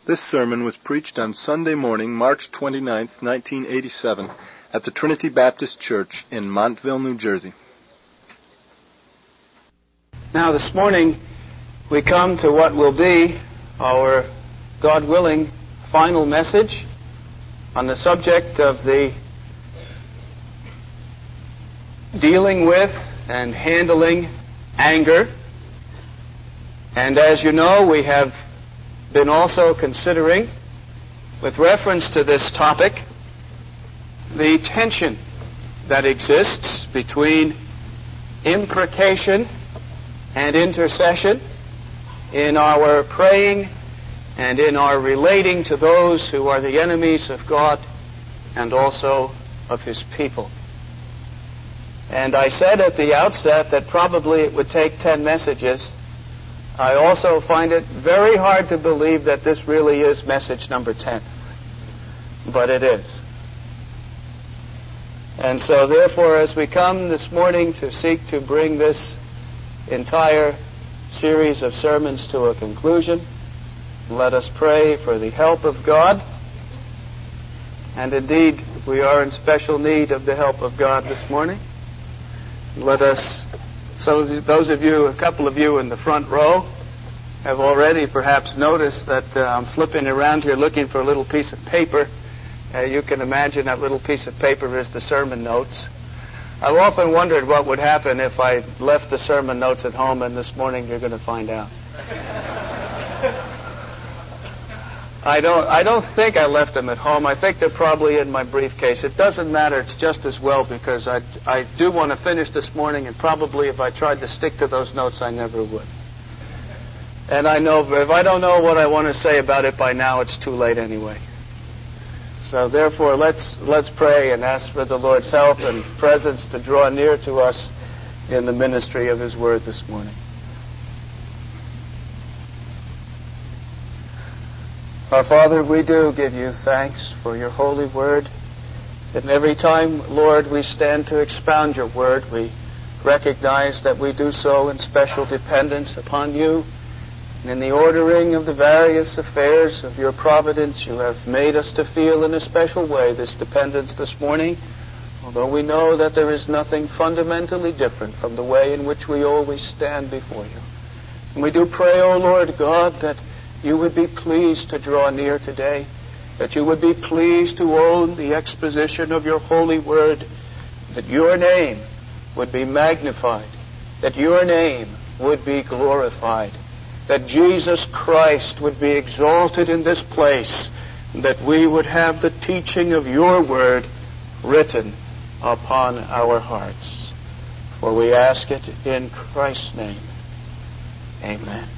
This sermon was preached on Sunday morning, March 29, 1987, at the Trinity Baptist Church in Montville, New Jersey. Now this morning we come to what will be our, God willing, final message on the subject of the dealing with and handling anger. And as you know, we have been also considering, with reference to this topic, the tension that exists between imprecation and intercession in our praying and in our relating to those who are the enemies of God and also of His people. And I said at the outset that probably it would take 10 messages. I also find it very hard to believe that this really is message number 10. But it is. And so therefore, as we come this morning to seek to bring this entire series of sermons to a conclusion, let us pray for the help of God. And indeed, we are in special need of the help of God this morning. Let us, so those of you, a couple of you in the front row, have already perhaps noticed that I'm flipping around here looking for a little piece of paper. You can imagine that little piece of paper is the sermon notes. I've often wondered what would happen if I left the sermon notes at home, and this morning you're going to find out. I don't think I left them at home. I think they're probably in my briefcase. It doesn't matter. It's just as well, because I do want to finish this morning, and probably if I tried to stick to those notes, I never would. And I know if I don't know what I want to say about it by now, it's too late anyway. So therefore, let's pray and ask for the Lord's help and presence to draw near to us in the ministry of His Word this morning. Our Father, we do give You thanks for Your holy Word. And every time, Lord, we stand to expound Your Word, we recognize that we do so in special dependence upon You. And in the ordering of the various affairs of Your providence, You have made us to feel in a special way this dependence this morning, although we know that there is nothing fundamentally different from the way in which we always stand before You. And we do pray, O Lord God, that You would be pleased to draw near today, that You would be pleased to own the exposition of Your holy word, that Your name would be magnified, that Your name would be glorified, that Jesus Christ would be exalted in this place, that we would have the teaching of Your word written upon our hearts. For we ask it in Christ's name. Amen.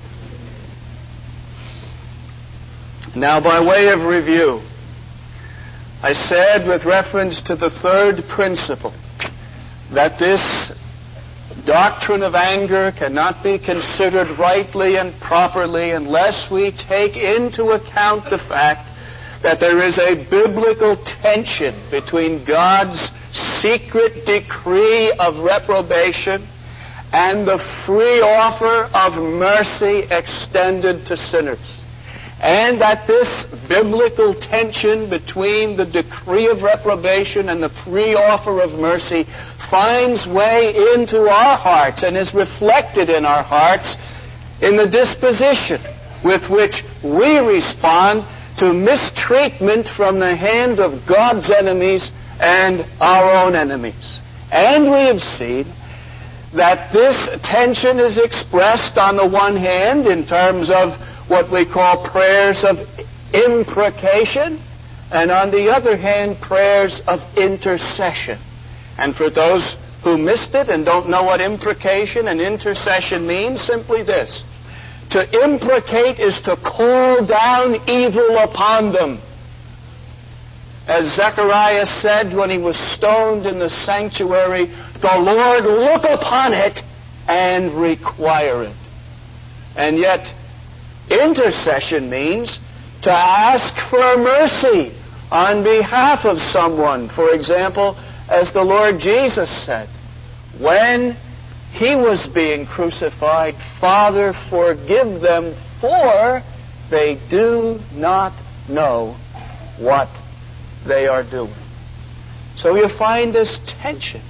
Now, by way of review, I said with reference to the third principle that this doctrine of anger cannot be considered rightly and properly unless we take into account the fact that there is a biblical tension between God's secret decree of reprobation and the free offer of mercy extended to sinners. And that this biblical tension between the decree of reprobation and the free offer of mercy finds way into our hearts and is reflected in our hearts in the disposition with which we respond to mistreatment from the hand of God's enemies and our own enemies. And we have seen that this tension is expressed on the one hand in terms of what we call prayers of imprecation, and on the other hand, prayers of intercession. And for those who missed it and don't know what imprecation and intercession means, simply this: to imprecate is to call down evil upon them. As Zechariah said when he was stoned in the sanctuary, the Lord look upon it and require it. And yet, intercession means to ask for mercy on behalf of someone. For example, as the Lord Jesus said, when He was being crucified, Father, forgive them, for they do not know what they are doing. So you find this tension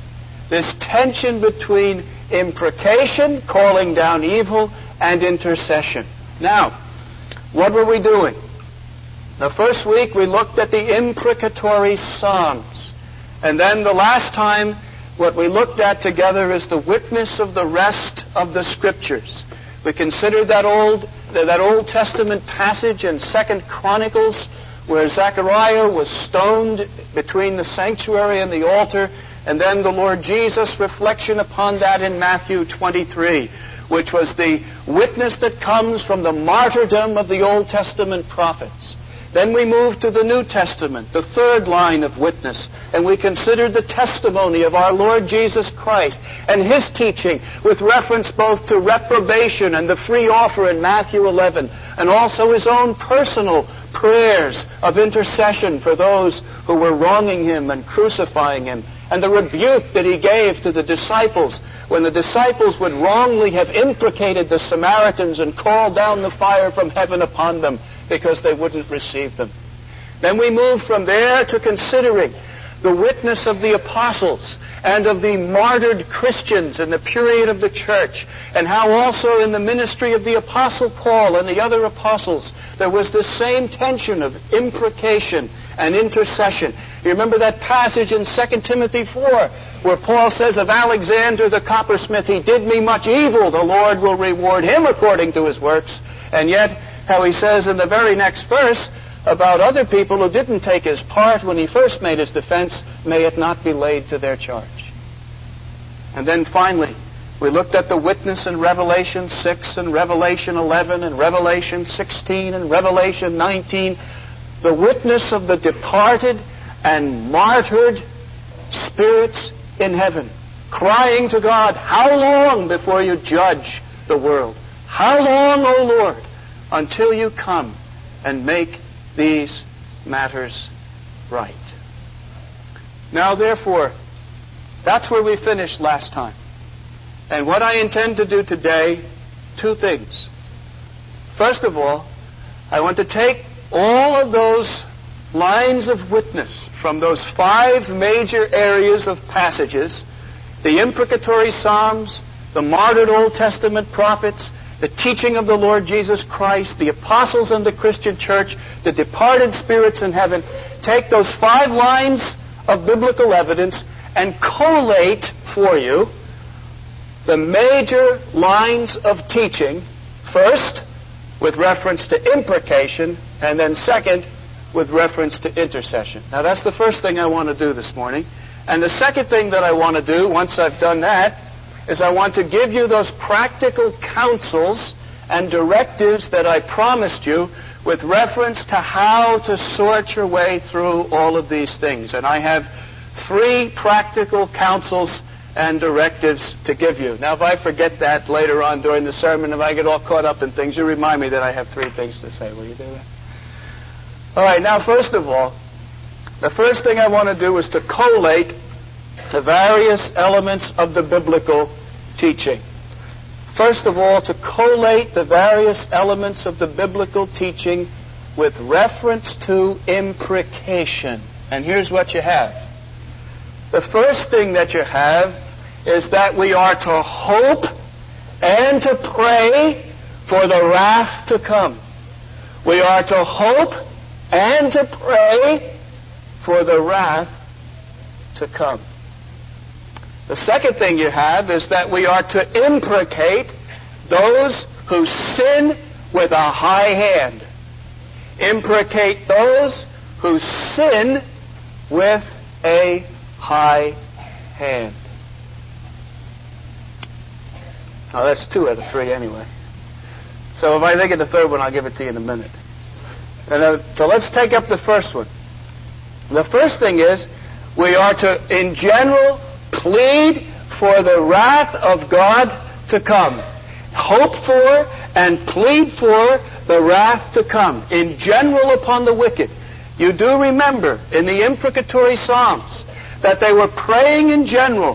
between imprecation, calling down evil, and intercession. Now, what were we doing? The first week we looked at the imprecatory Psalms. And then the last time, what we looked at together is the witness of the rest of the Scriptures. We considered that Old Testament passage in 2 Chronicles where Zechariah was stoned between the sanctuary and the altar, and then the Lord Jesus' reflection upon that in Matthew 23, which was the witness that comes from the martyrdom of the Old Testament prophets. Then we moved to the New Testament, the third line of witness, and we considered the testimony of our Lord Jesus Christ and His teaching with reference both to reprobation and the free offer in Matthew 11, and also His own personal prayers of intercession for those who were wronging Him and crucifying Him, and the rebuke that He gave to the disciples when the disciples would wrongly have imprecated the Samaritans and called down the fire from heaven upon them because they wouldn't receive them. Then we move from there to considering the witness of the apostles and of the martyred Christians in the period of the church, and how also in the ministry of the Apostle Paul and the other apostles there was this same tension of imprecation and intercession. You remember that passage in 2 Timothy 4 where Paul says of Alexander the coppersmith, he did me much evil, the Lord will reward him according to his works. And yet, how he says in the very next verse about other people who didn't take his part when he first made his defense, may it not be laid to their charge. And then finally, we looked at the witness in Revelation 6 and Revelation 11 and Revelation 16 and Revelation 19, the witness of the departed and martyred spirits in heaven, crying to God, how long before you judge the world? How long, O Lord, until you come and make these matters right? Now, therefore, that's where we finished last time. And what I intend to do today, two things. First of all, I want to take all of those lines of witness from those 5 major areas of passages, the imprecatory Psalms, the martyred Old Testament prophets, the teaching of the Lord Jesus Christ, the apostles and the Christian church, the departed spirits in heaven, take those 5 lines of biblical evidence and collate for you the major lines of teaching, first with reference to imprecation, and then second with reference to intercession. Now that's the first thing I want to do this morning. And the second thing that I want to do, once I've done that, is I want to give you those practical counsels and directives that I promised you with reference to how to sort your way through all of these things. And I have 3 practical counsels and directives to give you. Now, if I forget that later on during the sermon, if I get all caught up in things, you remind me that I have 3 things to say. Will you do that? All right, now, first of all, the first thing I want to do is to collate the various elements of the biblical teaching. First of all, to collate the various elements of the biblical teaching with reference to imprecation. And here's what you have. The first thing that you have is that we are to hope and to pray for the wrath to come. We are to hope and to pray for the wrath to come. The second thing you have is that we are to imprecate those who sin with a high hand. Imprecate those who sin with a high hand. Now that's 2 out of 3 anyway. So if I think of the third one, I'll give it to you in a minute. So let's take up the first one. The first thing is we are to, in general, plead for the wrath of God to come. Hope for and plead for the wrath to come, in general, upon the wicked. You do remember in the imprecatory Psalms that they were praying in general,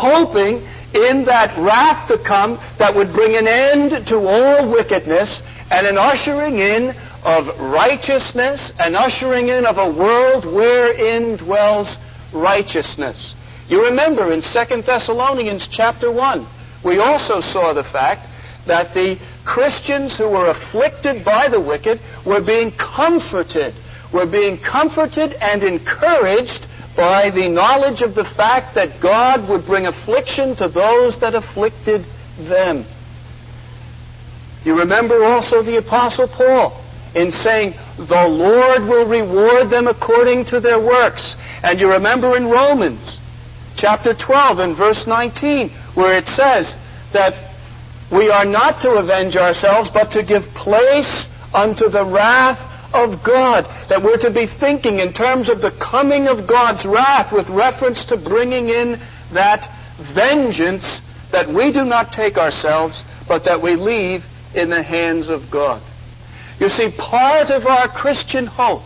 hoping in that wrath to come that would bring an end to all wickedness and an ushering in of righteousness, an ushering in of a world wherein dwells righteousness. You remember in 2 Thessalonians chapter 1, we also saw the fact that the Christians who were afflicted by the wicked were being comforted and encouraged by the knowledge of the fact that God would bring affliction to those that afflicted them. You remember also the Apostle Paul in saying, the Lord will reward them according to their works. And you remember in Romans chapter 12 and verse 19, where it says that we are not to avenge ourselves, but to give place unto the wrath of God. That we're to be thinking in terms of the coming of God's wrath with reference to bringing in that vengeance that we do not take ourselves, but that we leave in the hands of God. You see, part of our Christian hope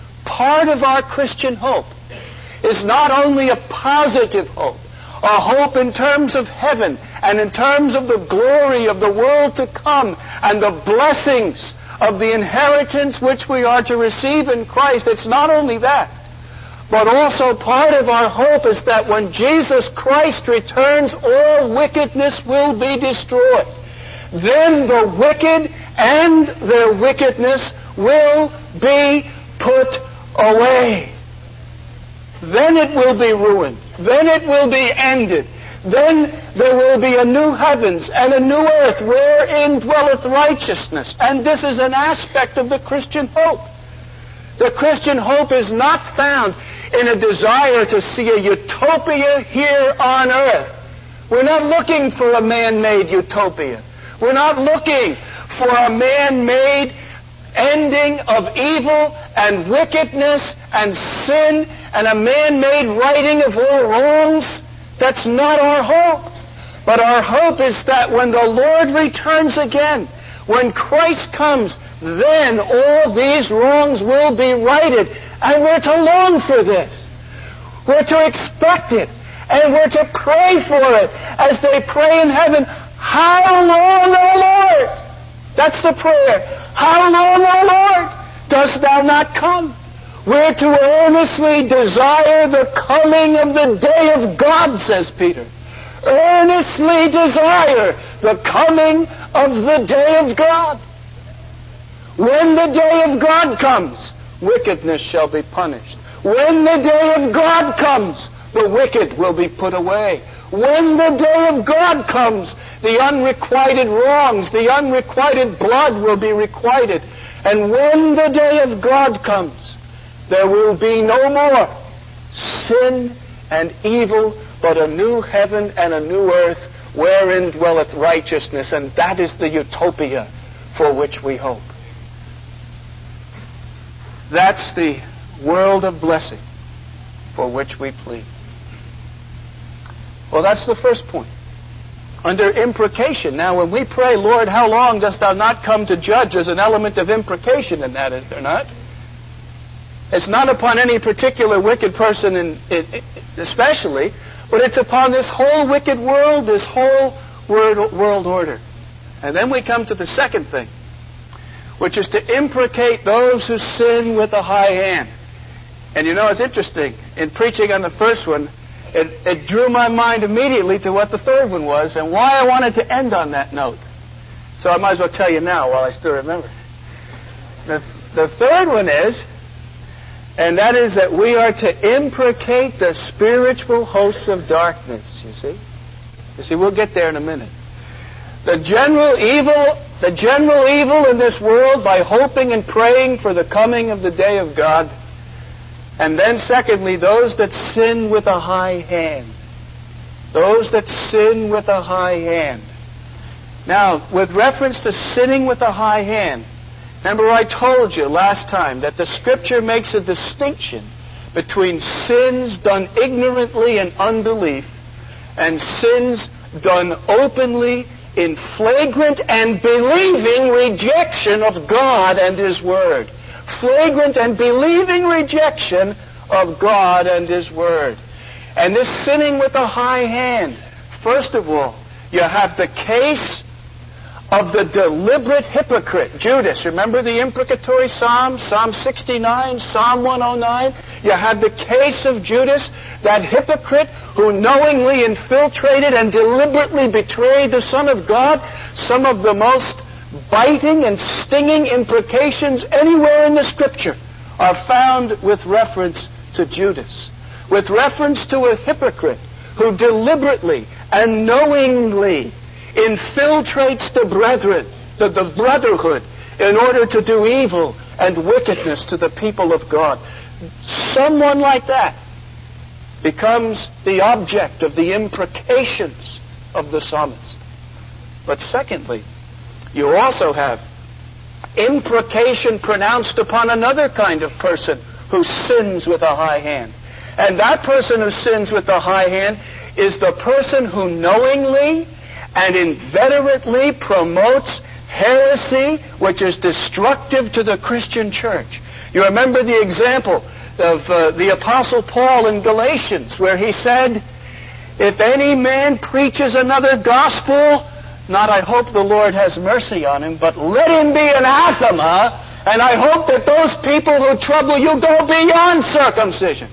is not only a positive hope, a hope in terms of heaven and in terms of the glory of the world to come and the blessings of the inheritance which we are to receive in Christ. It's not only that, but also part of our hope is that when Jesus Christ returns, all wickedness will be destroyed. Then the wicked and their wickedness will be put away. Then it will be ruined. Then it will be ended. Then there will be a new heavens and a new earth wherein dwelleth righteousness. And this is an aspect of the Christian hope. The Christian hope is not found in a desire to see a utopia here on earth. We're not looking for a man-made utopia. We're not looking for a man-made ending of evil and wickedness and sin and a man-made righting of all wrongs. That's not our hope. But our hope is that when the Lord returns again, when Christ comes, then all these wrongs will be righted. And we're to long for this. We're to expect it. And we're to pray for it as they pray in heaven, how long, O Lord? That's the prayer. How long, O Lord, dost thou not come? We're to earnestly desire the coming of the day of God, says Peter. Earnestly desire the coming of the day of God. When the day of God comes, wickedness shall be punished. When the day of God comes, the wicked will be put away. When the day of God comes, the unrequited wrongs, the unrequited blood will be requited. And when the day of God comes, there will be no more sin and evil, but a new heaven and a new earth wherein dwelleth righteousness. And that is the utopia for which we hope. That's the world of blessing for which we plead. Well, that's the first point. Under imprecation. Now, when we pray, Lord, how long dost thou not come to judge? There's an element of imprecation in that, is there not? It's not upon any particular wicked person especially, but it's upon this whole wicked world, this whole world order. And then we come to the second thing, which is to imprecate those who sin with a high hand. And you know, it's interesting. In preaching on the first one, it drew my mind immediately to what the third one was and why I wanted to end on that note. So I might as well tell you now while I still remember. The third one is, and that is that we are to imprecate the spiritual hosts of darkness, you see. You see, we'll get there in a minute. The general evil in this world by hoping and praying for the coming of the day of God. And then secondly, those that sin with a high hand. Those that sin with a high hand. Now, with reference to sinning with a high hand, remember I told you last time that the Scripture makes a distinction between sins done ignorantly in unbelief and sins done openly in flagrant and believing rejection of God and His Word. Flagrant and believing rejection of God and His Word. And this sinning with a high hand, first of all, you have the case of the deliberate hypocrite, Judas. Remember the imprecatory Psalms, Psalm 69, Psalm 109? You have the case of Judas, that hypocrite who knowingly infiltrated and deliberately betrayed the Son of God. Some of the most biting and stinging imprecations anywhere in the Scripture are found with reference to Judas, with reference to a hypocrite who deliberately and knowingly infiltrates the brethren, the brotherhood, in order to do evil and wickedness to the people of God. Someone like that becomes the object of the imprecations of the psalmist. But secondly, you also have imprecation pronounced upon another kind of person who sins with a high hand. And that person who sins with a high hand is the person who knowingly and inveterately promotes heresy which is destructive to the Christian church. You remember the example of the Apostle Paul in Galatians, where he said, if any man preaches another gospel, not I hope the Lord has mercy on him, but let him be anathema, and I hope that those people who trouble you go beyond circumcision.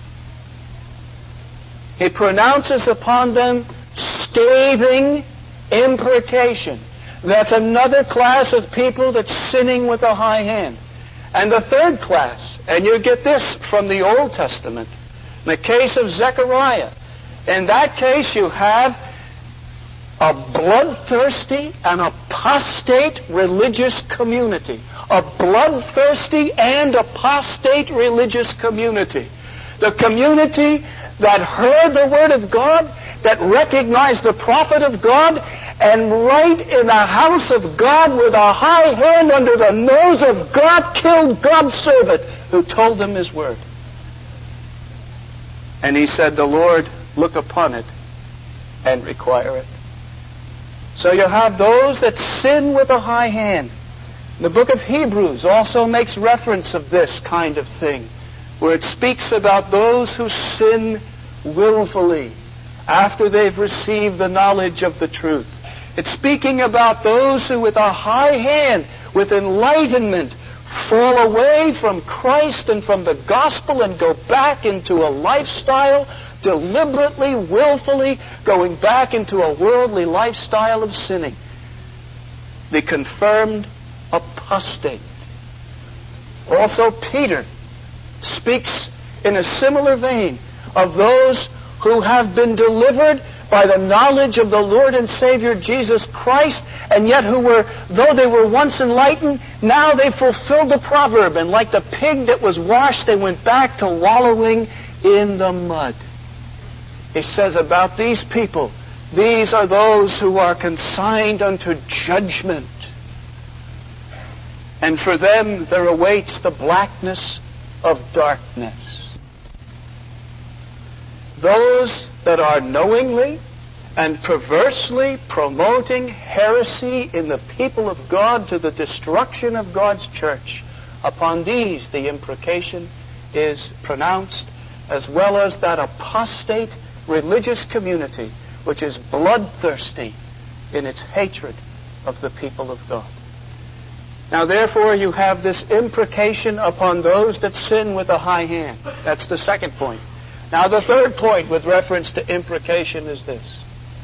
He pronounces upon them scathing imprecation. That's another class of people that's sinning with a high hand. And the third class, and you get this from the Old Testament, in the case of Zechariah. In that case you have a bloodthirsty and apostate religious community. A bloodthirsty and apostate religious community. The community that heard the Word of God, that recognized the prophet of God, and right in the house of God with a high hand under the nose of God, killed God's servant who told them His Word. And he said, the Lord look upon it and require it. So you have those that sin with a high hand. The book of Hebrews also makes reference of this kind of thing, where it speaks about those who sin willfully after they've received the knowledge of the truth. It's speaking about those who with a high hand, with enlightenment, fall away from Christ and from the gospel and go back into a lifestyle, deliberately, willfully, going back into a worldly lifestyle of sinning. The confirmed apostate. Also, Peter speaks in a similar vein of those who have been delivered by the knowledge of the Lord and Savior Jesus Christ, and yet who were, though they were once enlightened, now they fulfilled the proverb, and like the pig that was washed, they went back to wallowing in the mud. He says about these people, these are those who are consigned unto judgment. And for them there awaits the blackness of darkness. Those that are knowingly and perversely promoting heresy in the people of God to the destruction of God's church, upon these the imprecation is pronounced, as well as that apostate religious community which is bloodthirsty in its hatred of the people of God. Now therefore you have this imprecation upon those that sin with a high hand. That's the second point. Now the third point with reference to imprecation is this.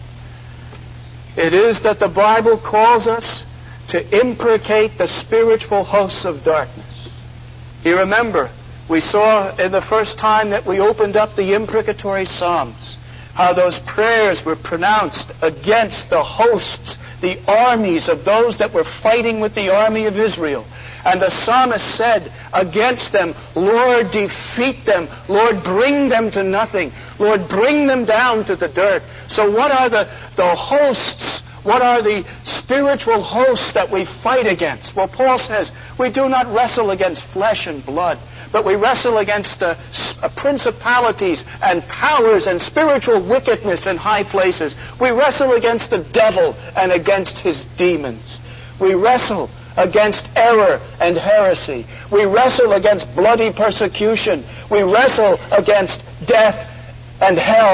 It is that the Bible calls us to imprecate the spiritual hosts of darkness. You remember, we saw in the first time that we opened up the imprecatory Psalms, how those prayers were pronounced against the hosts, the armies of those that were fighting with the army of Israel. And the psalmist said against them, Lord, defeat them. Lord, bring them to nothing. Lord, bring them down to the dirt. So what are the hosts? What are the spiritual hosts that we fight against? Well, Paul says, we do not wrestle against flesh and blood, but we wrestle against the principalities and powers and spiritual wickedness in high places. We wrestle against the devil and against his demons. We wrestle against error and heresy. We wrestle against bloody persecution. We wrestle against death and hell,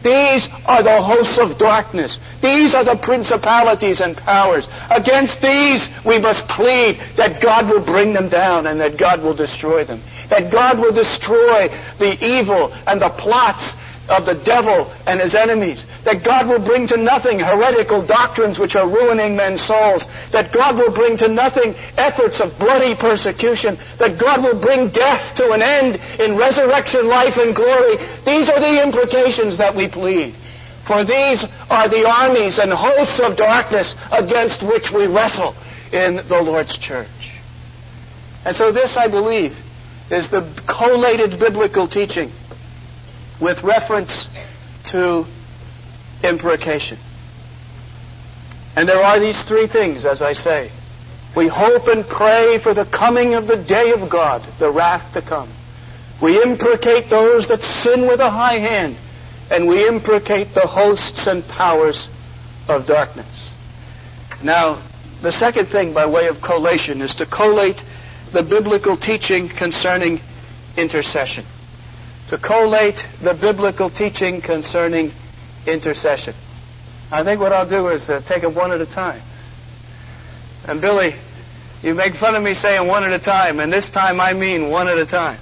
These are the hosts of darkness. These are the principalities and powers. Against these we must plead that God will bring them down and that God will destroy them. That God will destroy the evil and the plots of the devil and his enemies. That God will bring to nothing heretical doctrines which are ruining men's souls. That God will bring to nothing efforts of bloody persecution. That God will bring death to an end in resurrection, life, and glory. These are the imprecations that we plead. For these are the armies and hosts of darkness against which we wrestle in the Lord's church. And so this, I believe, is the collated biblical teaching with reference to imprecation. And there are these three things, as I say. We hope and pray for the coming of the day of God, the wrath to come. We imprecate those that sin with a high hand, and we imprecate the hosts and powers of darkness. Now, the second thing by way of collation is to collate the biblical teaching concerning intercession. To collate the biblical teaching concerning intercession. I think what I'll do is take them one at a time. And Billy, you make fun of me saying one at a time, and this time I mean one at a time.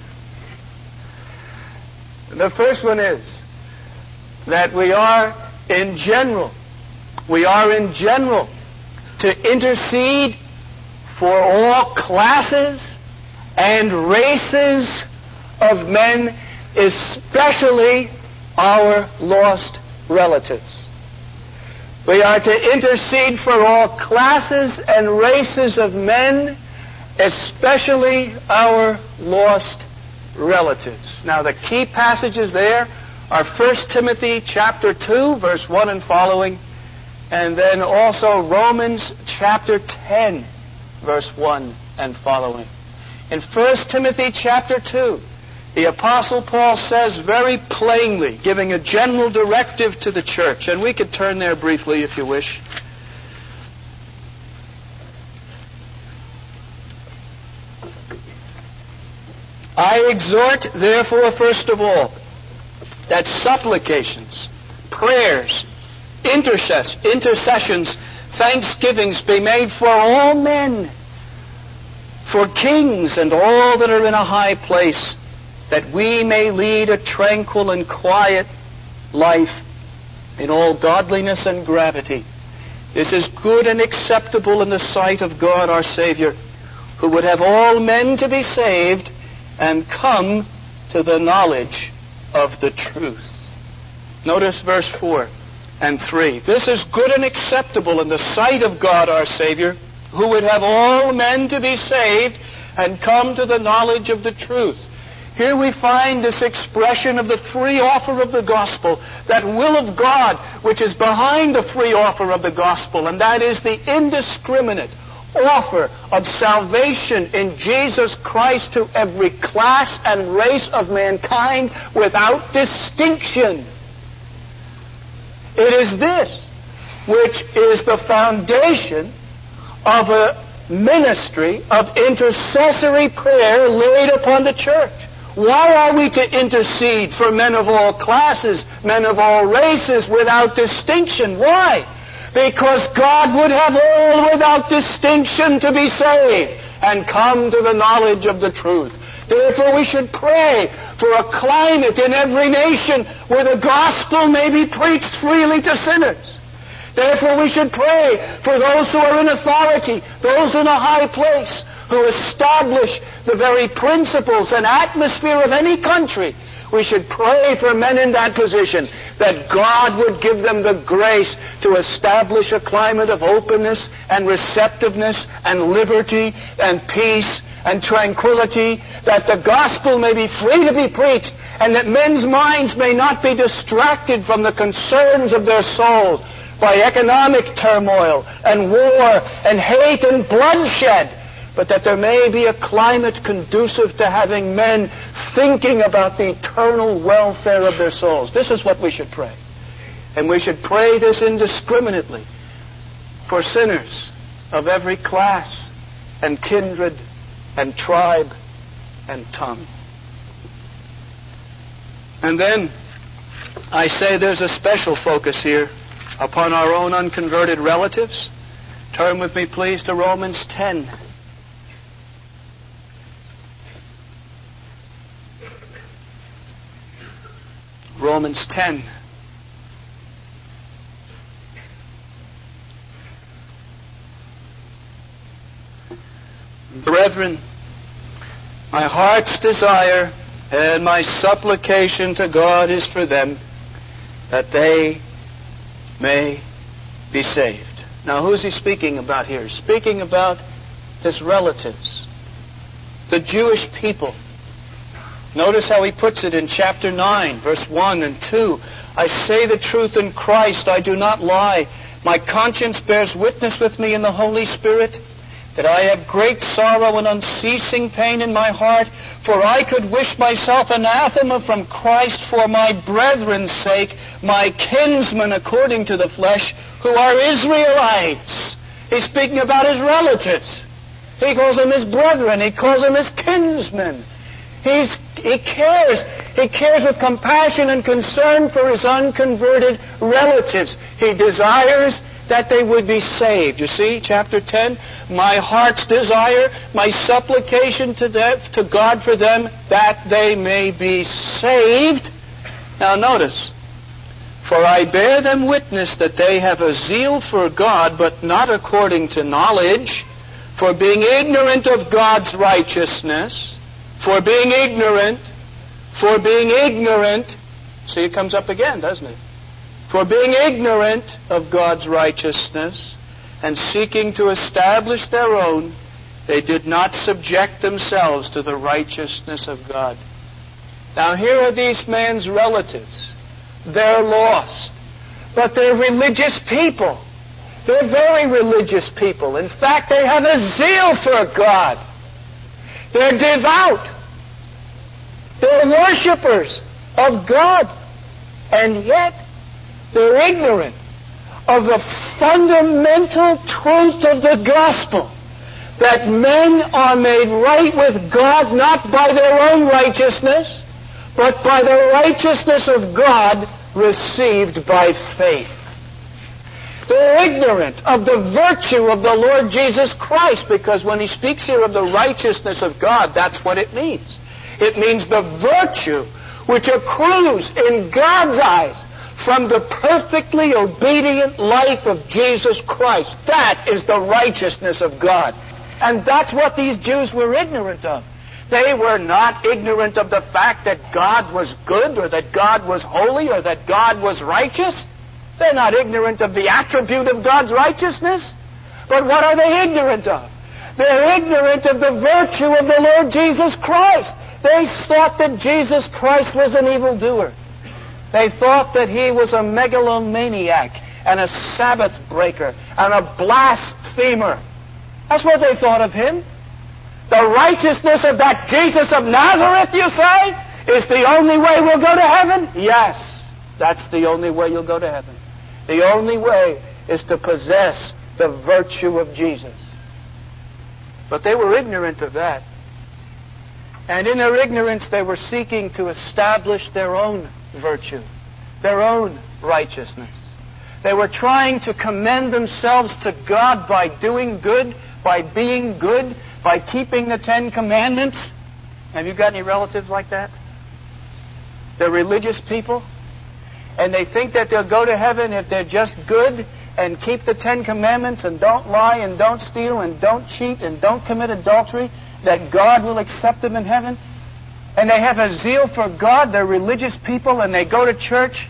The first one is that we are in general to intercede for all classes and races of men, especially our lost relatives. We are to intercede for all classes and races of men, especially our lost relatives. Now, the key passages there are 1 Timothy chapter 2, verse 1 and following, and then also Romans chapter 10, verse 1 and following. In 1 Timothy chapter 2, the Apostle Paul says very plainly, giving a general directive to the church, and we could turn there briefly if you wish. I exhort, therefore, first of all, that supplications, prayers, intercessions, thanksgivings be made for all men, for kings and all that are in a high place, that we may lead a tranquil and quiet life in all godliness and gravity. This is good and acceptable in the sight of God our Savior, who would have all men to be saved and come to the knowledge of the truth. Notice verse 4 and 3. This is good and acceptable in the sight of God our Savior, who would have all men to be saved and come to the knowledge of the truth. Here we find this expression of the free offer of the gospel, that will of God which is behind the free offer of the gospel, and that is the indiscriminate offer of salvation in Jesus Christ to every class and race of mankind without distinction. It is this which is the foundation of a ministry of intercessory prayer laid upon the church. Why are we to intercede for men of all classes, men of all races, without distinction? Why? Because God would have all without distinction to be saved and come to the knowledge of the truth. Therefore we should pray for a climate in every nation where the gospel may be preached freely to sinners. Therefore we should pray for those who are in authority, those in a high place, who establish the very principles and atmosphere of any country. We should pray for men in that position, that God would give them the grace to establish a climate of openness and receptiveness and liberty and peace and tranquility, that the gospel may be free to be preached, and that men's minds may not be distracted from the concerns of their souls by economic turmoil and war and hate and bloodshed, but that there may be a climate conducive to having men thinking about the eternal welfare of their souls. This is what we should pray. And we should pray this indiscriminately for sinners of every class and kindred and tribe and tongue. And then I say there's a special focus here upon our own unconverted relatives. Turn with me, please, to Romans 10. Romans 10. Brethren, my heart's desire and my supplication to God is for them, that they may be saved. Now, who's he speaking about here? He's speaking about his relatives, the Jewish people. Notice how he puts it in chapter 9, verse 1 and 2. I say the truth in Christ, I do not lie. My conscience bears witness with me in the Holy Spirit that I have great sorrow and unceasing pain in my heart, for I could wish myself anathema from Christ for my brethren's sake, my kinsmen according to the flesh, who are Israelites. He's speaking about his relatives. He calls them his brethren. He calls them his kinsmen. He cares. He cares with compassion and concern for his unconverted relatives. He desires that they would be saved. You see, chapter 10, my heart's desire, my supplication to God for them, that they may be saved. Now notice, for I bear them witness that they have a zeal for God, but not according to knowledge, for being ignorant of God's righteousness, for being ignorant, see, it comes up again, doesn't it? For being ignorant of God's righteousness and seeking to establish their own, they did not subject themselves to the righteousness of God. Now here are these man's relatives. They're lost, but they're religious people. They're very religious people. In fact, they have a zeal for God. They're devout. They're worshipers of God. And yet, they're ignorant of the fundamental truth of the gospel, that men are made right with God not by their own righteousness, but by the righteousness of God received by faith. They're ignorant of the virtue of the Lord Jesus Christ, because when he speaks here of the righteousness of God, that's what it means. It means the virtue which accrues in God's eyes from the perfectly obedient life of Jesus Christ. That is the righteousness of God. And that's what these Jews were ignorant of. They were not ignorant of the fact that God was good, or that God was holy, or that God was righteous. They're not ignorant of the attribute of God's righteousness. But what are they ignorant of? They're ignorant of the virtue of the Lord Jesus Christ. They thought that Jesus Christ was an evildoer. They thought that he was a megalomaniac and a Sabbath breaker and a blasphemer. That's what they thought of him. The righteousness of that Jesus of Nazareth, you say, is the only way we'll go to heaven? Yes, that's the only way you'll go to heaven. The only way is to possess the virtue of Jesus. But they were ignorant of that. And in their ignorance, they were seeking to establish their own virtue, their own righteousness. They were trying to commend themselves to God by doing good, by being good, by keeping the 10 Commandments. Have you got any relatives like that? They're religious people, and they think that they'll go to heaven if they're just good and keep the 10 Commandments and don't lie and don't steal and don't cheat and don't commit adultery, that God will accept them in heaven. And they have a zeal for God. They're religious people, and they go to church.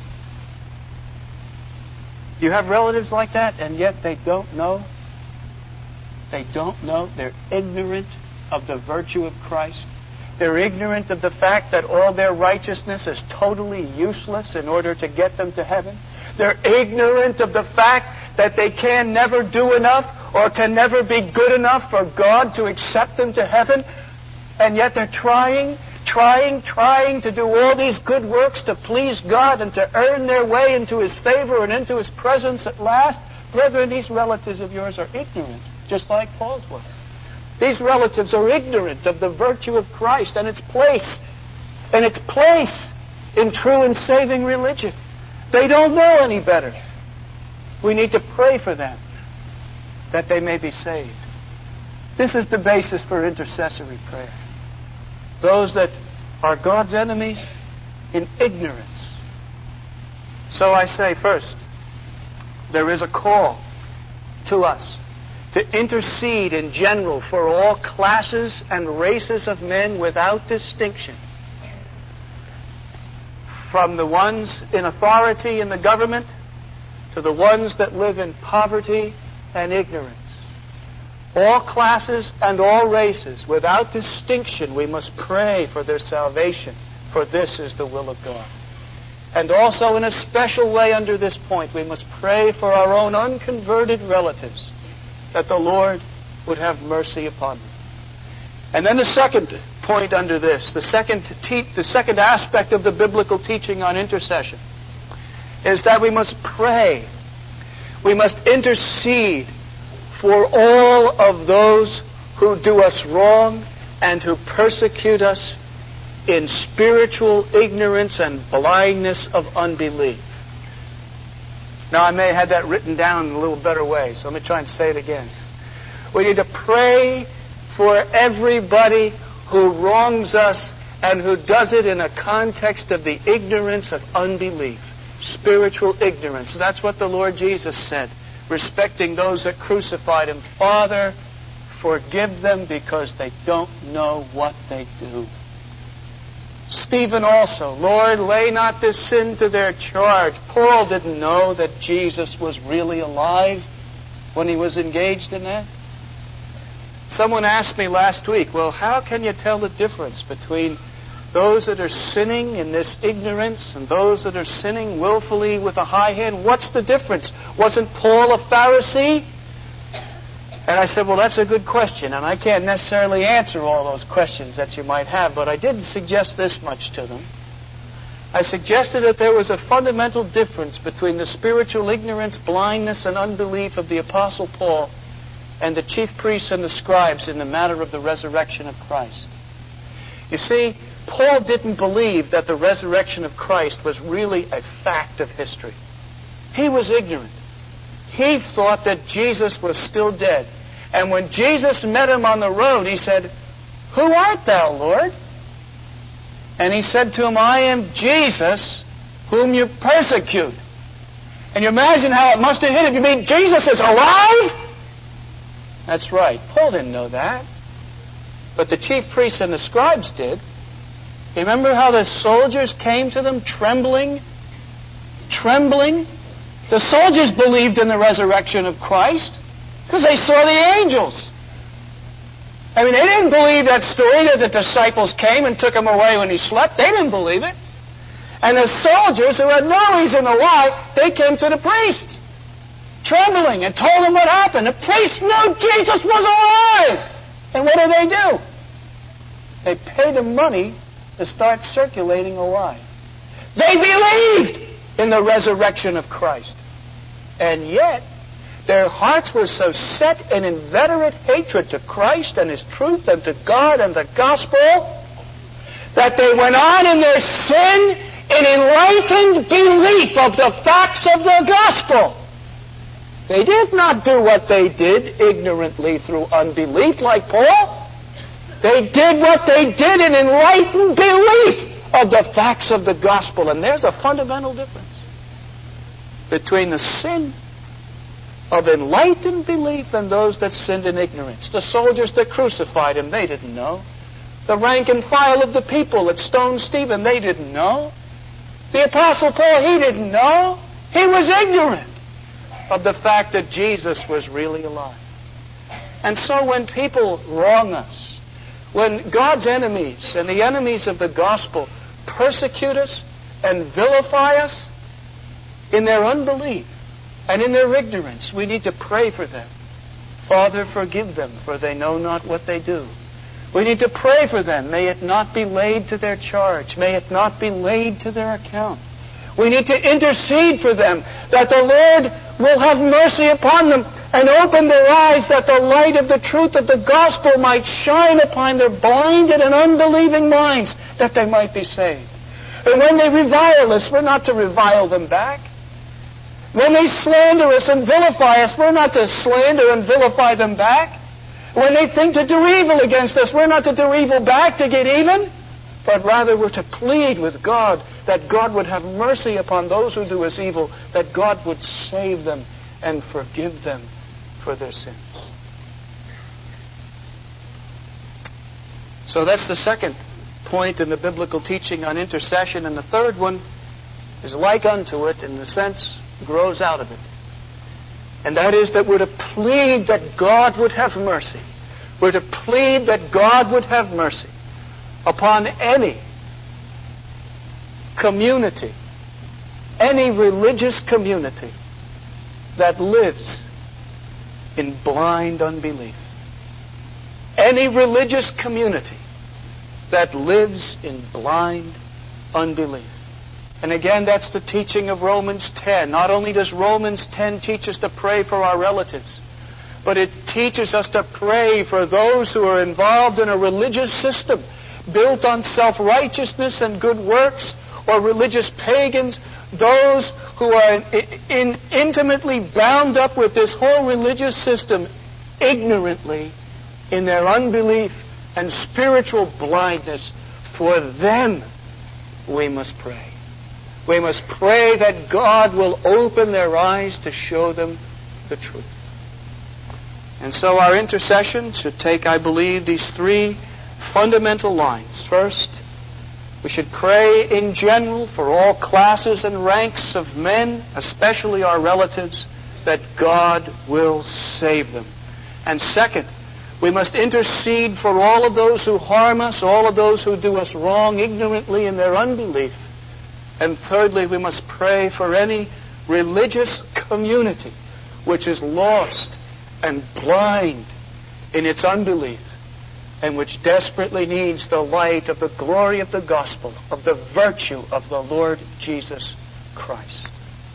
You have relatives like that, and yet they don't know. They don't know. They're ignorant of the virtue of Christ. They're ignorant of the fact that all their righteousness is totally useless in order to get them to heaven. They're ignorant of the fact that they can never do enough or can never be good enough for God to accept them to heaven. And yet they're trying to do all these good works to please God and to earn their way into His favor and into His presence at last. Brethren, these relatives of yours are ignorant, just like Paul's were. These relatives are ignorant of the virtue of Christ and its place in true and saving religion. They don't know any better. We need to pray for them that they may be saved. This is the basis for intercessory prayer. Those that are God's enemies in ignorance. So I say first, there is a call to us to intercede in general for all classes and races of men without distinction. From the ones in authority in the government to the ones that live in poverty and ignorance. All classes and all races, without distinction, we must pray for their salvation, for this is the will of God. And also in a special way under this point, we must pray for our own unconverted relatives, that the Lord would have mercy upon them. And then the second point under this, the second aspect of the biblical teaching on intercession, is that we must pray. We must intercede for all of those who do us wrong and who persecute us in spiritual ignorance and blindness of unbelief. Now, I may have had that written down in a little better way, so let me try and say it again. We need to pray for everybody who wrongs us and who does it in a context of the ignorance of unbelief, spiritual ignorance. That's what the Lord Jesus said, respecting those that crucified him. Father, forgive them because they don't know what they do. Stephen also, Lord, lay not this sin to their charge. Paul didn't know that Jesus was really alive when he was engaged in that. Someone asked me last week, well, how can you tell the difference between those that are sinning in this ignorance and those that are sinning willfully with a high hand? What's the difference? Wasn't Paul a Pharisee? And I said, well, that's a good question, and I can't necessarily answer all those questions that you might have, but I did suggest this much to them. I suggested that there was a fundamental difference between the spiritual ignorance, blindness, and unbelief of the Apostle Paul and the chief priests and the scribes in the matter of the resurrection of Christ. You see, Paul didn't believe that the resurrection of Christ was really a fact of history. He was ignorant. He thought that Jesus was still dead. And when Jesus met him on the road, he said, "Who art thou, Lord?" And he said to him, "I am Jesus, whom you persecute." And you imagine how it must have hit him. You mean Jesus is alive? That's right. Paul didn't know that. But the chief priests and the scribes did. You remember how the soldiers came to them trembling? Trembling? The soldiers believed in the resurrection of Christ because they saw the angels. I mean, they didn't believe that story that the disciples came and took him away when he slept. They didn't believe it. And the soldiers who had no reason to lie, they came to the priests, trembling, and told him what happened. The priests knew Jesus was alive. And what do? They paid him money to start circulating a lie. They believed in the resurrection of Christ. And yet, their hearts were so set in inveterate hatred to Christ and His truth and to God and the gospel that they went on in their sin in enlightened belief of the facts of the gospel. They did not do what they did ignorantly through unbelief like Paul. They did what they did in enlightened belief of the facts of the gospel. And there's a fundamental difference between the sin of enlightened belief and those that sinned in ignorance. The soldiers that crucified him, they didn't know. The rank and file of the people that stoned Stephen, they didn't know. The Apostle Paul, he didn't know. He was ignorant of the fact that Jesus was really alive. And so when people wrong us, when God's enemies and the enemies of the gospel persecute us and vilify us in their unbelief and in their ignorance, we need to pray for them. Father, forgive them, for they know not what they do. We need to pray for them. May it not be laid to their charge. May it not be laid to their account. We need to intercede for them, that the Lord will have mercy upon them and open their eyes, that the light of the truth of the gospel might shine upon their blinded and unbelieving minds, that they might be saved. And when they revile us, we're not to revile them back. When they slander us and vilify us, we're not to slander and vilify them back. When they think to do evil against us, we're not to do evil back to get even, but rather we're to plead with God that God would have mercy upon those who do us evil, that God would save them and forgive them for their sins. So that's the second point in the biblical teaching on intercession. And the third one is like unto it, in the sense, grows out of it. And that is that we're to plead that God would have mercy. We're to plead that God would have mercy upon any community, any religious community that lives in blind unbelief. Any religious community that lives in blind unbelief. And again, that's the teaching of Romans 10. Not only does Romans 10 teach us to pray for our relatives, but it teaches us to pray for those who are involved in a religious system built on self-righteousness and good works, or religious pagans, those who are intimately bound up with this whole religious system ignorantly in their unbelief and spiritual blindness. For them we must pray. We must pray that God will open their eyes to show them the truth. And so our intercession should take, I believe, these three fundamental lines. First, we should pray in general for all classes and ranks of men, especially our relatives, that God will save them. And second, we must intercede for all of those who harm us, all of those who do us wrong ignorantly in their unbelief. And thirdly, we must pray for any religious community which is lost and blind in its unbelief, and which desperately needs the light of the glory of the gospel, of the virtue of the Lord Jesus Christ.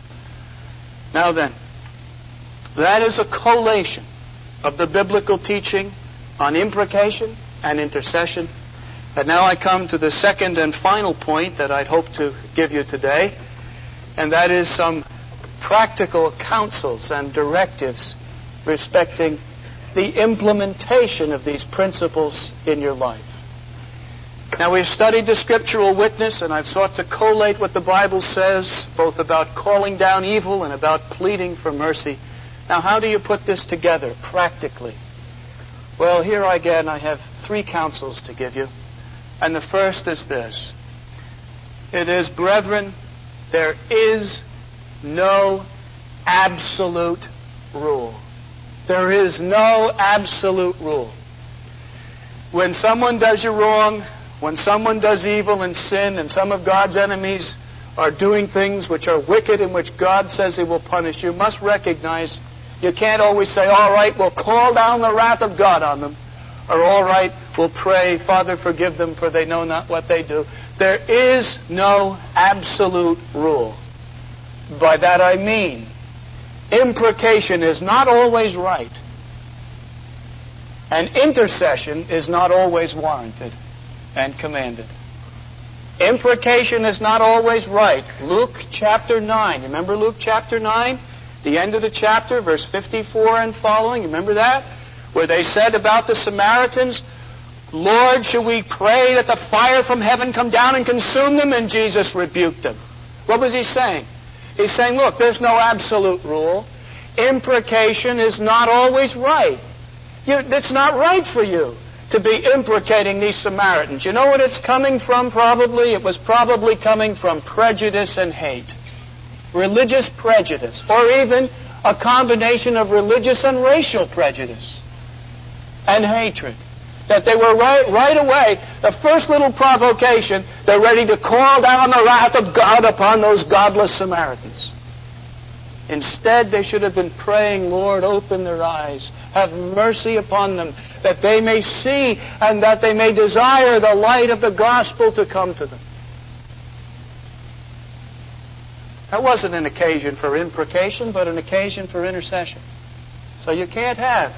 Now then, that is a collation of the biblical teaching on imprecation and intercession. And now I come to the second and final point that I'd hope to give you today, and that is some practical counsels and directives respecting the implementation of these principles in your life. Now, we've studied the scriptural witness, and I've sought to collate what the Bible says, both about calling down evil and about pleading for mercy. Now, how do you put this together practically? Well, here again, I have three counsels to give you. And the first is this. It is, brethren, there is no absolute rule. There is no absolute rule. When someone does you wrong, when someone does evil and sin, and some of God's enemies are doing things which are wicked and which God says He will punish, you must recognize you can't always say, all right, we'll call down the wrath of God on them. Or, all right, we'll pray, Father, forgive them, for they know not what they do. There is no absolute rule. By that I mean, imprecation is not always right. And intercession is not always warranted and commanded. Imprecation is not always right. Luke chapter 9. Remember Luke chapter 9? The end of the chapter, verse 54 and following. Remember that? Where they said about the Samaritans, Lord, should we pray that the fire from heaven come down and consume them? And Jesus rebuked them. What was He saying? He's saying, look, there's no absolute rule. Imprecation is not always right. It's not right for you to be imprecating these Samaritans. You know what it's coming from probably? It was probably coming from prejudice and hate. Religious prejudice. Or even a combination of religious and racial prejudice and hatred. That they were right away, the first little provocation, they're ready to call down the wrath of God upon those godless Samaritans. Instead, they should have been praying, Lord, open their eyes, have mercy upon them, that they may see and that they may desire the light of the gospel to come to them. That wasn't an occasion for imprecation, but an occasion for intercession. So you can't have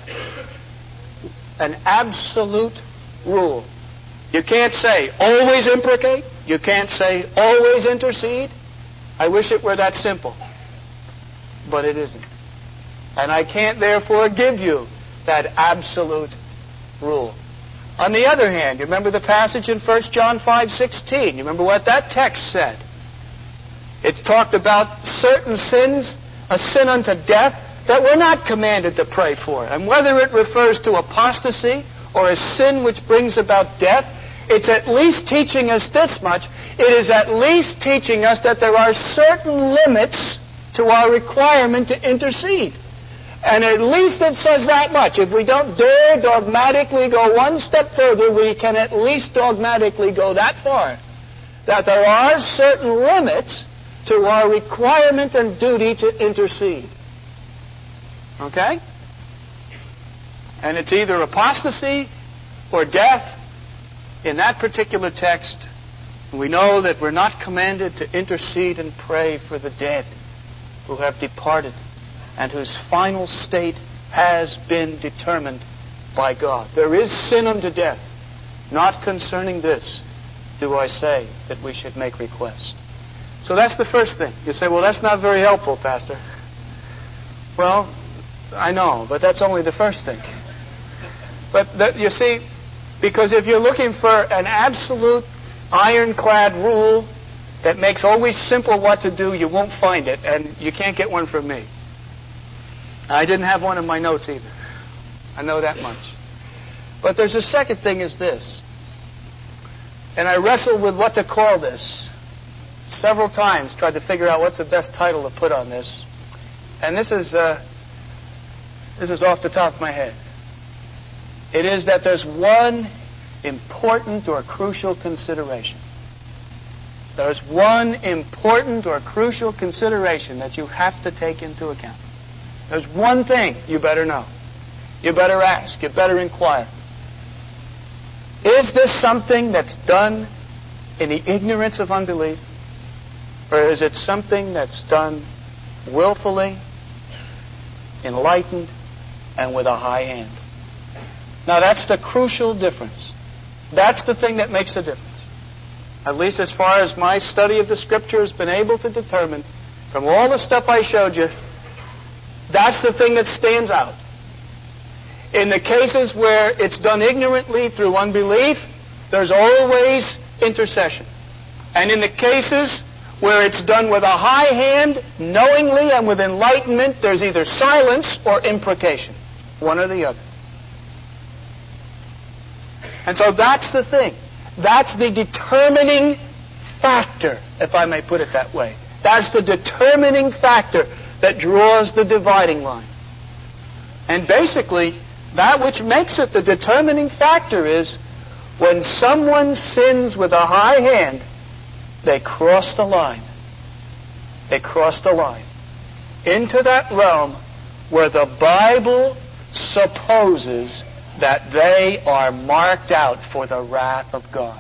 an absolute rule. You can't say, always imprecate, You can't say, always intercede. I wish it were that simple. But it isn't. And I can't therefore give you that absolute rule. On the other hand, you remember the passage in 1 John 5:16. You remember what that text said? It talked about certain sins, a sin unto death, that we're not commanded to pray for. And whether it refers to apostasy or a sin which brings about death, it's at least teaching us this much. It is at least teaching us that there are certain limits to our requirement to intercede. And at least it says that much. If we don't dare dogmatically go one step further, we can at least dogmatically go that far. That there are certain limits to our requirement and duty to intercede. Okay? And it's either apostasy or death in that particular text. We know that we're not commanded to intercede and pray for the dead who have departed and whose final state has been determined by God. There is sin unto death. Not concerning this do I say that we should make request. So that's the first thing. You say, well, that's not very helpful, Pastor. Well, I know, but that's only the first thing. But you see, because if you're looking for an absolute ironclad rule that makes always simple what to do, you won't find it, and you can't get one from me. I didn't have one in my notes either. I know that much. But there's a second thing is this. And I wrestled with what to call this several times, tried to figure out what's the best title to put on this. And this is off the top of my head. It is that there's one important or crucial consideration. There's one important or crucial consideration that you have to take into account. There's one thing you better know. You better ask. You better inquire. Is this something that's done in the ignorance of unbelief? Or is it something that's done willfully, enlightened, and with a high hand? Now that's the crucial difference. That's the thing that makes a difference. At least as far as my study of the Scripture has been able to determine, from all the stuff I showed you, that's the thing that stands out. In the cases where it's done ignorantly through unbelief, there's always intercession. And in the cases where it's done with a high hand, knowingly and with enlightenment, there's either silence or imprecation. One or the other. And so that's the thing. That's the determining factor, if I may put it that way. That's the determining factor that draws the dividing line. And basically, that which makes it the determining factor is when someone sins with a high hand, they cross the line. They cross the line into that realm where the Bible supposes that they are marked out for the wrath of God.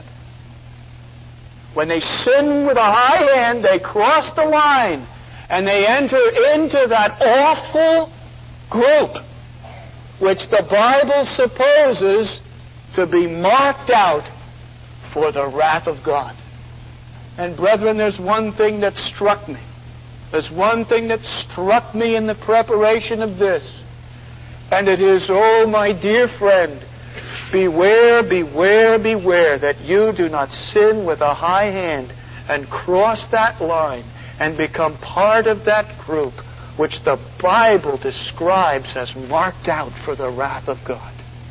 When they sin with a high hand, they cross the line and they enter into that awful group which the Bible supposes to be marked out for the wrath of God. And brethren, there's one thing that struck me. There's one thing that struck me in the preparation of this. And it is, oh my dear friend, beware, beware, beware that you do not sin with a high hand and cross that line and become part of that group which the Bible describes as marked out for the wrath of God.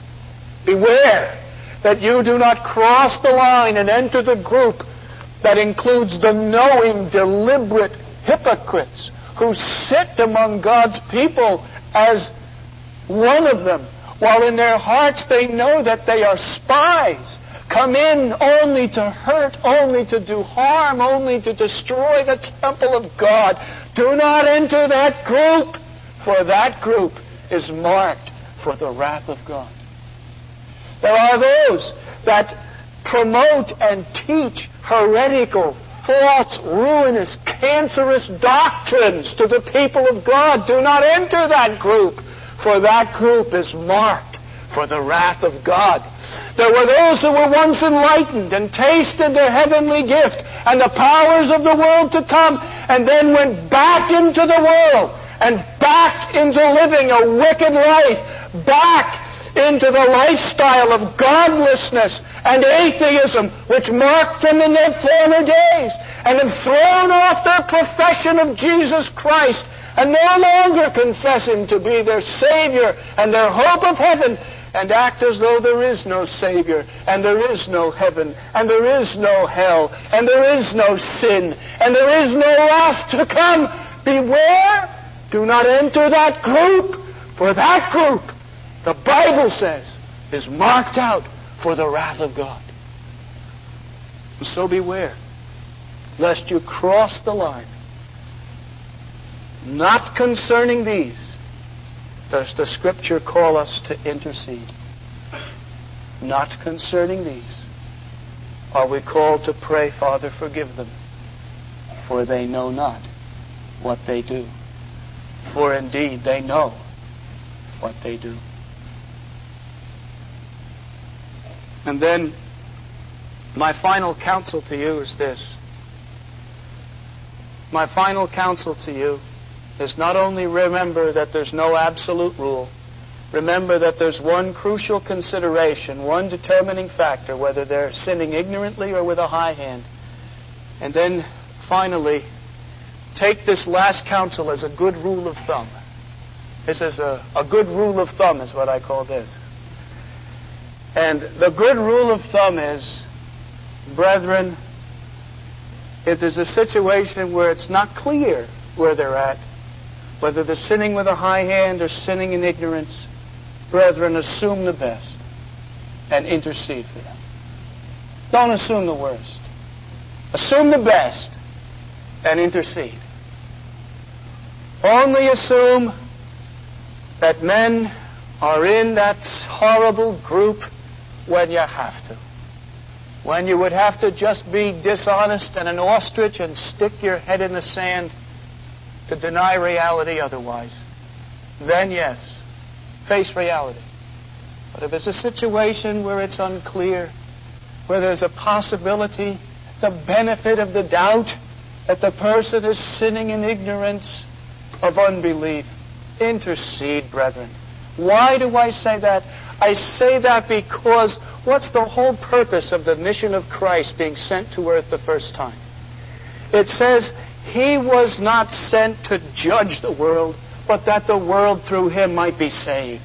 Beware that you do not cross the line and enter the group that includes the knowing, deliberate hypocrites who sit among God's people as one of them, while in their hearts they know that they are spies, come in only to hurt, only to do harm, only to destroy the temple of God. Do not enter that group, for that group is marked for the wrath of God. There are those that promote and teach heretical, false, ruinous, cancerous doctrines to the people of God. Do not enter that group, for that group is marked for the wrath of God. There were those who were once enlightened and tasted the heavenly gift and the powers of the world to come, and then went back into the world and back into living a wicked life, back into the lifestyle of godlessness and atheism which marked them in their former days, and have thrown off their profession of Jesus Christ and no longer confess Him to be their Savior and their hope of heaven, and act as though there is no Savior, and there is no heaven, and there is no hell, and there is no sin, and there is no wrath to come. Beware! Do not enter that group, for that group, the Bible says, is marked out for the wrath of God. So beware, lest you cross the line. Not concerning these does the Scripture call us to intercede. Not concerning these are we called to pray, Father, forgive them, for they know not what they do. For indeed they know what they do. And then my final counsel to you is this. My final counsel to you is not only remember that there's no absolute rule, remember that there's one crucial consideration, one determining factor, whether they're sinning ignorantly or with a high hand. And then finally, take this last counsel as a good rule of thumb. This is a good rule of thumb is what I call this. And the good rule of thumb is, brethren, if there's a situation where it's not clear where they're at, whether they're sinning with a high hand or sinning in ignorance, brethren, assume the best and intercede for them. Don't assume the worst. Assume the best and intercede. Only assume that men are in that horrible group when you have to. When you would have to just be dishonest and an ostrich and stick your head in the sand to deny reality otherwise. Then yes, face reality. But if it's a situation where it's unclear, where there's a possibility, the benefit of the doubt that the person is sinning in ignorance of unbelief, intercede, brethren. Why do I say that? I say that because what's the whole purpose of the mission of Christ being sent to earth the first time? It says, He was not sent to judge the world, but that the world through Him might be saved.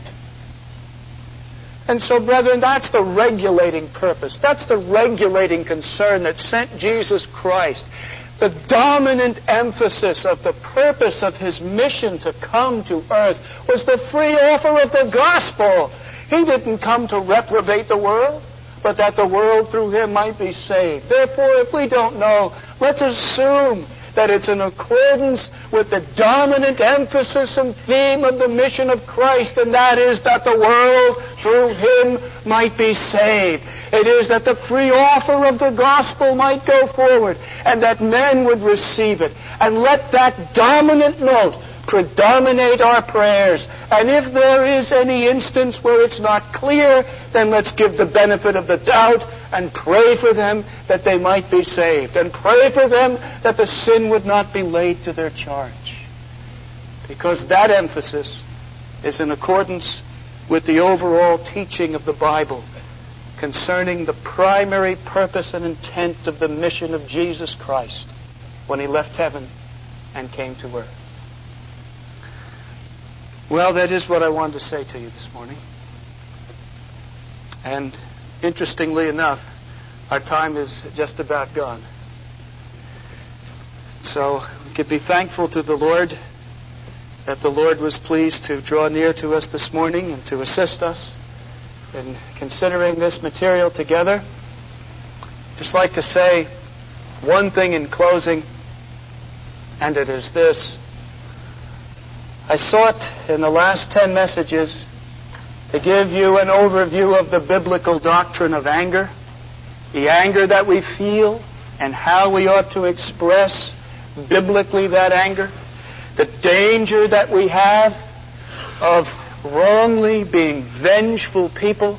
And so, brethren, that's the regulating purpose. That's the regulating concern that sent Jesus Christ. The dominant emphasis of the purpose of His mission to come to earth was the free offer of the gospel. He didn't come to reprobate the world, but that the world through Him might be saved. Therefore, if we don't know, let's assume that it's in accordance with the dominant emphasis and theme of the mission of Christ, and that is that the world through Him might be saved. It is that the free offer of the gospel might go forward, and that men would receive it. And let that dominant note predominate our prayers. And if there is any instance where it's not clear, then let's give the benefit of the doubt and pray for them that they might be saved. And pray for them that the sin would not be laid to their charge. Because that emphasis is in accordance with the overall teaching of the Bible concerning the primary purpose and intent of the mission of Jesus Christ when He left heaven and came to earth. Well, that is what I wanted to say to you this morning. And interestingly enough, our time is just about gone. So we could be thankful to the Lord that the Lord was pleased to draw near to us this morning and to assist us in considering this material together. Just like to say one thing in closing, and it is this. I sought in the last 10 messages to give you an overview of the biblical doctrine of anger, the anger that we feel, and how we ought to express biblically that anger, the danger that we have of wrongly being vengeful people,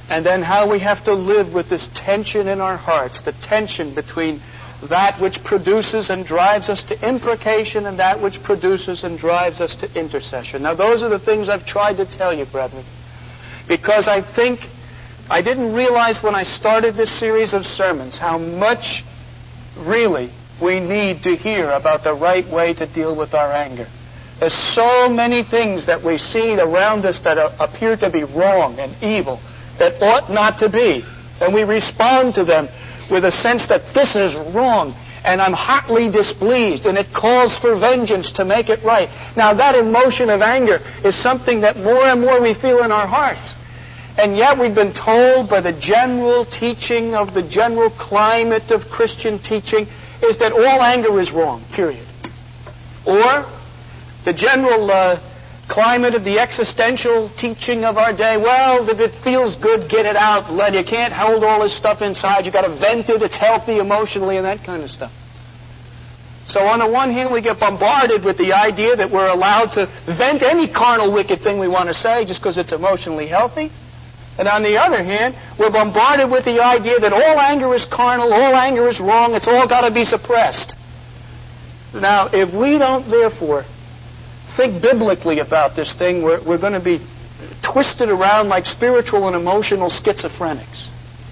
And then how we have to live with this tension in our hearts, the tension between that which produces and drives us to imprecation and that which produces and drives us to intercession. Now, those are the things I've tried to tell you, brethren, because I think I didn't realize when I started this series of sermons how much really we need to hear about the right way to deal with our anger. There's so many things that we see around us that appear to be wrong and evil, that ought not to be. And we respond to them with a sense that this is wrong, and I'm hotly displeased, and it calls for vengeance to make it right. Now, that emotion of anger is something that more and more we feel in our hearts. And yet we've been told by the general teaching of the general climate of Christian teaching is that all anger is wrong, period. Or the general climate of the existential teaching of our day, well, if it feels good, get it out. You can't hold all this stuff inside. You've got to vent it. It's healthy emotionally and that kind of stuff. So on the one hand, we get bombarded with the idea that we're allowed to vent any carnal, wicked thing we want to say just because it's emotionally healthy. And on the other hand, we're bombarded with the idea that all anger is carnal, all anger is wrong, it's all got to be suppressed. Now, if we don't, therefore, think biblically about this thing, we're going to be twisted around like spiritual and emotional schizophrenics.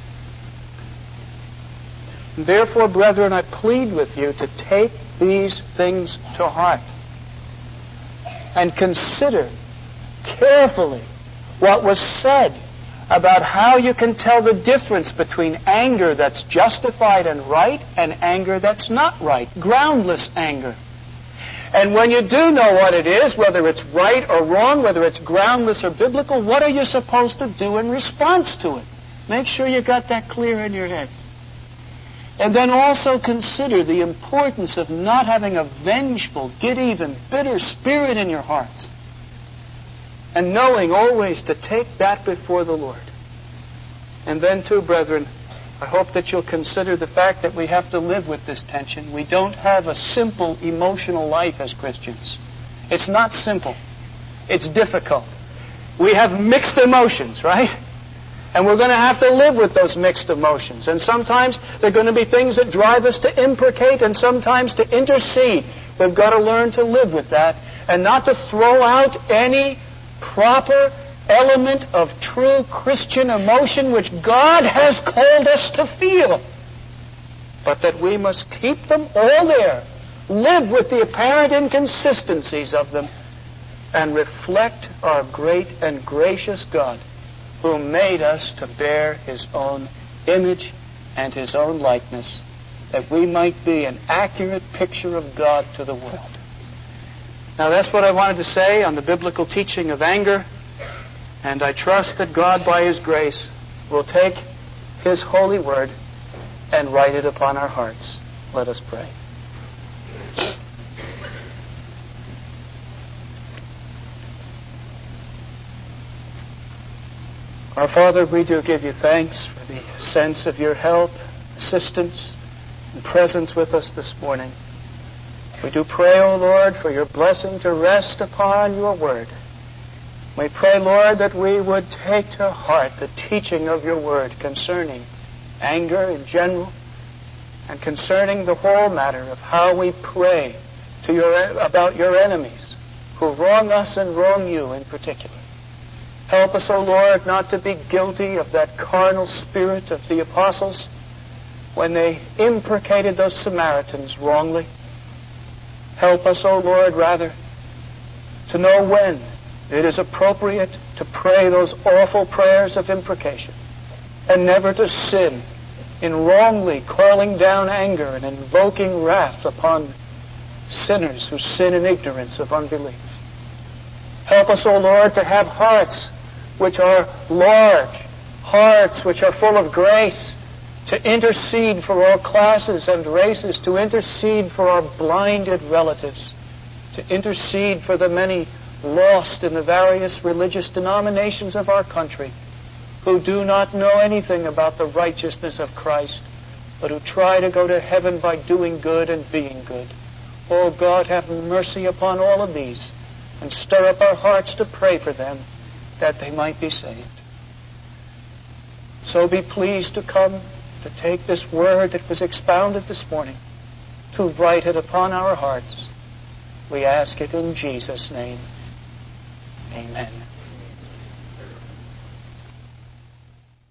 Therefore, brethren, I plead with you to take these things to heart and consider carefully what was said about how you can tell the difference between anger that's justified and right and anger that's not right, groundless anger. And when you do know what it is, whether it's right or wrong, whether it's groundless or biblical, what are you supposed to do in response to it? Make sure you got that clear in your heads. And then also consider the importance of not having a vengeful, get-even, bitter spirit in your hearts. And knowing always to take that before the Lord. And then too, brethren, I hope that you'll consider the fact that we have to live with this tension. We don't have a simple emotional life as Christians. It's not simple. It's difficult. We have mixed emotions, right? And we're going to have to live with those mixed emotions. And sometimes there are going to be things that drive us to imprecate and sometimes to intercede. We've got to learn to live with that and not to throw out any proper element of true Christian emotion which God has called us to feel. But that we must keep them all there, live with the apparent inconsistencies of them, and reflect our great and gracious God who made us to bear His own image and His own likeness, that we might be an accurate picture of God to the world. Now that's what I wanted to say on the biblical teaching of anger, and I trust that God, by His grace, will take His holy word and write it upon our hearts. Let us pray. Our Father, we do give you thanks for the sense of your help, assistance, and presence with us this morning. We do pray, O Lord, for your blessing to rest upon your word. We pray, Lord, that we would take to heart the teaching of your word concerning anger in general and concerning the whole matter of how we pray about your enemies who wrong us and wrong you in particular. Help us, O Lord, not to be guilty of that carnal spirit of the apostles when they imprecated those Samaritans wrongly. Help us, O Lord, rather, to know when it is appropriate to pray those awful prayers of imprecation and never to sin in wrongly calling down anger and invoking wrath upon sinners who sin in ignorance of unbelief. Help us, O Lord, to have hearts which are large, hearts which are full of grace, to intercede for all classes and races, to intercede for our blinded relatives, to intercede for the many lost in the various religious denominations of our country who do not know anything about the righteousness of Christ, but who try to go to heaven by doing good and being good. Oh God, have mercy upon all of these and stir up our hearts to pray for them that they might be saved. So be pleased to come to take this word that was expounded this morning, to write it upon our hearts. We ask it in Jesus' name. Amen.